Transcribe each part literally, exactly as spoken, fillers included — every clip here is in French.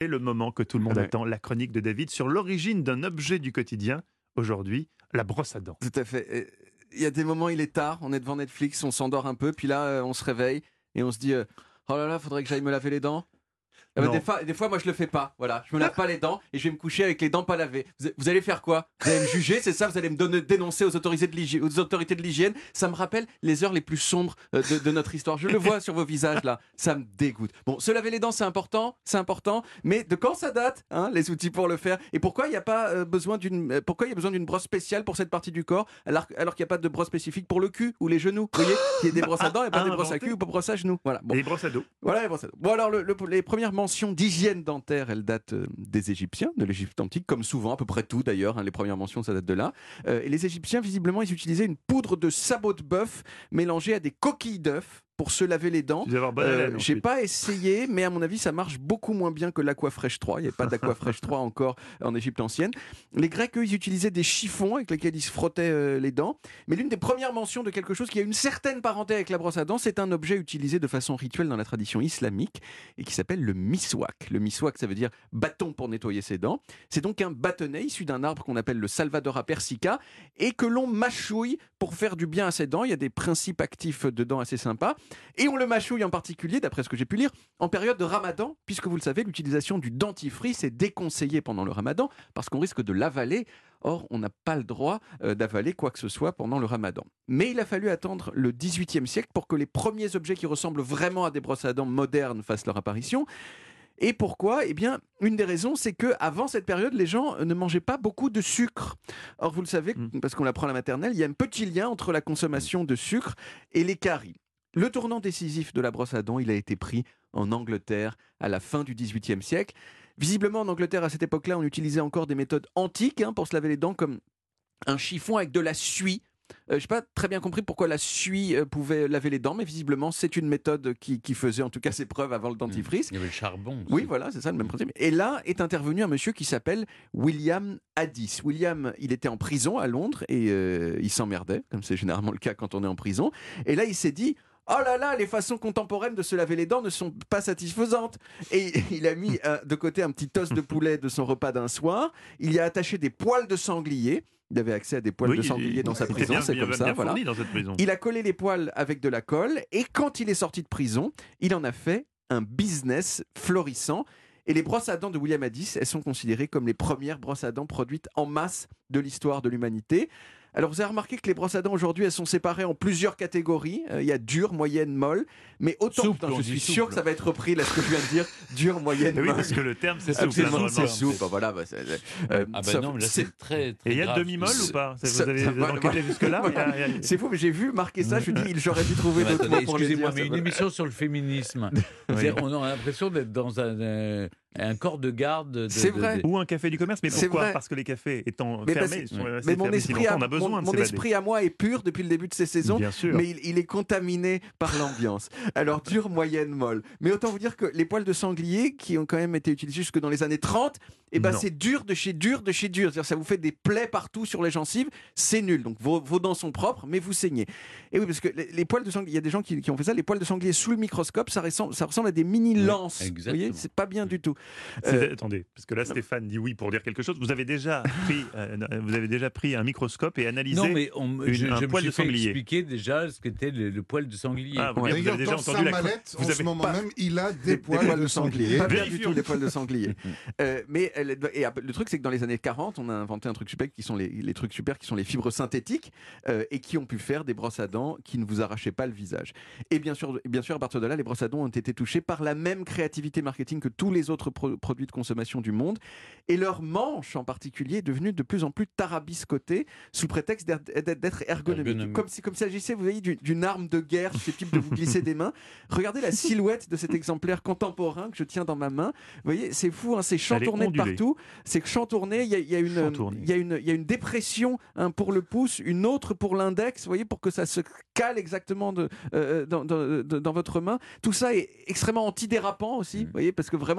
Et le moment que tout le monde Ouais. attend, la chronique de David sur l'origine d'un objet du quotidien. Aujourd'hui, la brosse à dents. Tout à fait. Et il y a des moments, il est tard, on est devant Netflix, on s'endort un peu, puis là, euh, on se réveille et on se dit euh, oh là là, faudrait que j'aille me laver les dents. Ah bah, Non. des, fois, des fois, moi, je le fais pas. Voilà, je me lave pas les dents et je vais me coucher avec les dents pas lavées. Vous, vous allez faire quoi? Vous allez me juger, c'est ça? Vous allez me donner, dénoncer aux autorités de l'hygiène, aux autorités de l'hygiène. Ça me rappelle les heures les plus sombres euh, de, de notre histoire. Je le vois sur vos visages là. Ça me dégoûte. Bon, se laver les dents, c'est important, c'est important. Mais de quand ça date, hein, les outils pour le faire? Et pourquoi il n'y a pas euh, besoin d'une, euh, pourquoi il y a besoin d'une brosse spéciale pour cette partie du corps, alors, alors qu'il n'y a pas de brosse spécifique pour le cul ou les genoux? Vous voyez, il y a des brosses à dents et pas À des brosses à inventer. cul ou pas brosses à genoux. Voilà. Bon. Et les brosses à dos. Voilà les brosses à dents. Bon alors, le- le- les premières mentions d'hygiène dentaire, elles datent euh, des Égyptiens, de l'Égypte antique, comme souvent, à peu près tout d'ailleurs, hein, les premières mentions, ça date de là. Euh, et les Égyptiens, visiblement, ils utilisaient une poudre de sabot de bœuf mélangée à des coquilles d'œufs pour se laver les dents. Tu dois avoir bonne Euh, haleine, J'ai ensuite. pas essayé, mais à mon avis, ça marche beaucoup moins bien que l'Aquafresh trois. Il n'y avait pas d'Aquafresh trois encore en Égypte ancienne. Les Grecs, eux, ils utilisaient des chiffons avec lesquels ils se frottaient euh, les dents. Mais l'une des premières mentions de quelque chose qui a une certaine parenté avec la brosse à dents, c'est un objet utilisé de façon rituelle dans la tradition islamique et qui s'appelle le miswak. Le miswak, ça veut dire bâton pour nettoyer ses dents. C'est donc un bâtonnet issu d'un arbre qu'on appelle le Salvadora persica et que l'on mâchouille pour faire du bien à ses dents. Il y a des principes actifs dedans assez sympas. Et on le mâchouille en particulier, d'après ce que j'ai pu lire, en période de ramadan, puisque vous le savez, l'utilisation du dentifrice est déconseillée pendant le ramadan parce qu'on risque de l'avaler. Or, on n'a pas le droit euh, d'avaler quoi que ce soit pendant le ramadan. Mais il a fallu attendre le dix-huitième siècle pour que les premiers objets qui ressemblent vraiment à des brosses à dents modernes fassent leur apparition. Et pourquoi? Eh bien, une des raisons, c'est que avant cette période, les gens ne mangeaient pas beaucoup de sucre. Or, vous le savez, Mm. parce qu'on l'apprend à la maternelle, il y a un petit lien entre la consommation de sucre et les caries. Le tournant décisif de la brosse à dents, il a été pris en Angleterre à la fin du dix-huitième siècle. Visiblement, en Angleterre, à cette époque-là, on utilisait encore des méthodes antiques hein, pour se laver les dents, comme un chiffon avec de la suie. Euh, je n'ai pas très bien compris pourquoi la suie euh, pouvait laver les dents, mais visiblement, c'est une méthode qui, qui faisait en tout cas ses preuves avant le dentifrice. Il y avait le charbon. aussi. Oui, voilà, c'est ça le même principe. Et là est intervenu un monsieur qui s'appelle William Addis. William, il était en prison à Londres et euh, il s'emmerdait, comme c'est généralement le cas quand on est en prison. Et là, il s'est dit oh là là, les façons contemporaines de se laver les dents ne sont pas satisfaisantes. Et il a mis euh, de côté un petit os de poulet de son repas d'un soir. Il y a attaché des poils de sanglier. Il avait accès à des poils Oui, de il- sanglier dans il sa était prison, bien- c'est bien- comme ça. bien Voilà. fourni dans cette prison. Il a collé les poils avec de la colle et quand il est sorti de prison, il en a fait un business florissant. Et les brosses à dents de William Addis, elles sont considérées comme les premières brosses à dents produites en masse de l'histoire de l'humanité. Alors vous avez remarqué que les brosses à dents aujourd'hui, elles sont séparées en plusieurs catégories. Euh, Il y a dure, moyenne, molle. Mais autant, Souple, putain, on je dit suis sûr souple. que ça va être repris là ce que je viens de dire. Dure, moyenne, Oui, molle. parce que le terme, c'est souple. Absolument, hein, c'est normalement. souple. Bah, voilà, bah, c'est- euh, Ah ben sauf- non, mais là c'est- c'est très, très Et il y a grave. demi-molle ou pas? Vous Ça- avez ça- enquêté voilà. jusque-là? Il y a- il y a- C'est fou, mais j'ai vu marquer ça, je me dis, j'aurais dû trouver Non, mais d'autres attendez, mots pour les excusez-moi, dire. mais ça une va- émission sur le féminisme, Oui. c'est- on a l'impression d'être dans un, euh, un corps de garde. de- C'est de- vrai. de- Ou un café du commerce. Mais C'est pourquoi? vrai. Parce que les cafés étant Mais fermés, parce- ils sont restés Mais mon fermés si esprit, longtemps, à, on a besoin mon, de mon s'évader. esprit à moi est pur depuis le début de ces saisons, Bien sûr. mais il, il est contaminé par l'ambiance. Alors, dure, moyenne, molle. Mais autant vous dire que les poils de sanglier, qui ont quand même été utilisés jusque dans les années trente, eh ben, Non. c'est dur de chez dur de chez dur. C'est-à-dire ça vous fait des plaies partout sur les gencives, c'est nul. Donc vos, vos dents sont propres, mais vous saignez. Et oui, parce que les, les poils de sanglier, il y a des gens qui, qui ont fait ça, les poils de sanglier sous le microscope, ça ressemble, ça ressemble à des mini-lances. Vous exactement. voyez, c'est pas bien du tout. C'est- Euh, Attendez, parce que là Stéphane dit oui pour dire quelque chose. Vous avez déjà pris, euh, vous avez déjà pris un microscope et analysé. Non, mais on, une- je, un je me poil suis de fait sanglier. expliquer déjà ce qu'était le, le poil de sanglier. Ah, vous, Ouais. vous avez D'ailleurs, déjà dans entendu sa la. mallette, vous en avez ce moment pas- même, il a des, des poils, de sanglier. Pas bien du Vérifions. tout les poils de sanglier. Euh, mais elle- et ap- le truc, c'est que dans les années quarante, on a inventé un truc super qui sont les, les trucs super qui sont les fibres synthétiques euh, et qui ont pu faire des brosses à dents qui ne vous arrachaient pas le visage. Et bien sûr, bien sûr, à partir de là, les brosses à dents ont été touchées par la même créativité marketing que tous les autres pro- produits de consommation du monde. Et leur manche en particulier est devenue de plus en plus tarabiscotée sous prétexte d'être- d'être ergonomique. Ergonomique. Comme si, comme s'il s'agissait, vous voyez, d'une d'une arme de guerre susceptible de vous glisser des mains. Regardez la silhouette de cet exemplaire contemporain que je tiens dans ma main. Vous voyez, c'est fou, hein, c'est chantourné de ondulée. partout. C'est que chantourné, il y a, il y a une, Chantourné. il y a une, il y a une dépression hein, pour le pouce, une autre pour l'index, vous voyez, pour que ça se cale exactement de, euh, dans, dans- de- dans votre main. Tout ça est extrêmement antidérapant aussi, vous voyez, parce que vraiment, faut pas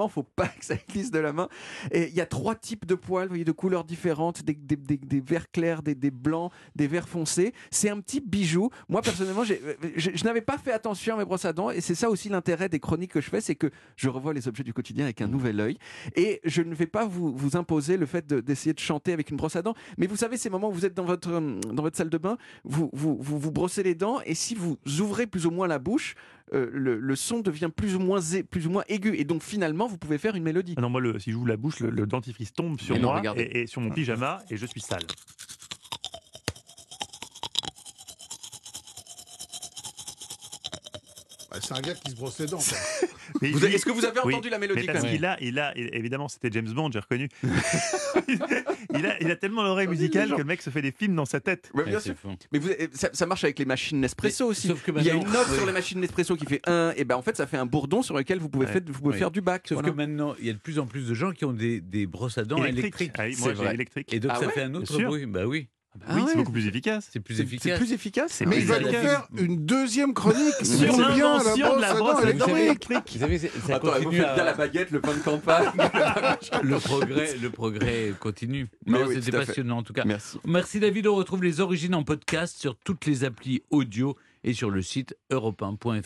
pas que ça glisse de la main. Et il y a trois types de poils, vous voyez, de couleurs différentes, des, des, des, des verts clairs, des, des blancs, des verts foncés. C'est un petit bijou. Moi, personnellement, j'ai, je, je n'avais pas fait attention à mes brosses à dents, et c'est ça aussi l'intérêt des chroniques que je fais, c'est que je revois les objets du quotidien avec un nouvel œil. Et je ne vais pas vous, vous imposer le fait de, d'essayer de chanter avec une brosse à dents. Mais vous savez, ces moments où vous êtes dans votre, dans votre salle de bain, vous vous, vous vous brossez les dents, et si vous ouvrez plus ou moins la bouche, euh, le, le son devient plus ou moins zé- plus ou moins aigu, et donc finalement vous pouvez faire une mélodie. Ah non, moi, le, si j'ouvre la bouche, le, le dentifrice tombe sur Mais non, moi regardez. et, et sur mon pyjama, et je suis sale. Bah, c'est un gars qui se brosse les dents. quoi. Mais Vous il- avez- Est-ce que vous avez Oui, entendu la mélodie mais quand parce même qu'il a, il a, évidemment, c'était James Bond, j'ai reconnu. il, a, il a tellement l'oreille musicale que le mec se fait des films dans sa tête. Ouais, bien Ouais, sûr. c'est fou. Mais vous, ça, ça marche avec les machines Nespresso Mais- aussi. sauf que Il y a une maintenant- note oui. sur les machines Nespresso qui fait un, et ben en fait ça fait un bourdon sur lequel vous pouvez, Ouais. faire, vous pouvez Oui. faire du bac. Sauf voilà. que maintenant, il y a de plus en plus de gens qui ont des, des brosses à dents Électrique. électriques. Ah oui, C'est moi, j'ai vrai. électrique. Et donc Ah ça ouais fait un autre Bien sûr. bruit. Bah oui, Ah oui, ouais. c'est beaucoup plus efficace. c'est plus C'est- efficace. C'est plus efficace. C'est Mais plus il va nous efficace. faire une deuxième chronique Sur sur bien la l'invention de la brosse à brosse dents à dents électrique. électrique. Vous savez, c'est- ça Attends, vous continue faites à- bien la baguette, le pain de campagne. le progrès, le progrès continue. Mais Non, oui, c'était tout à fait. passionnant en tout cas. Merci. Merci David, on retrouve les origines en podcast sur toutes les applis audio et sur le site europe un point f r.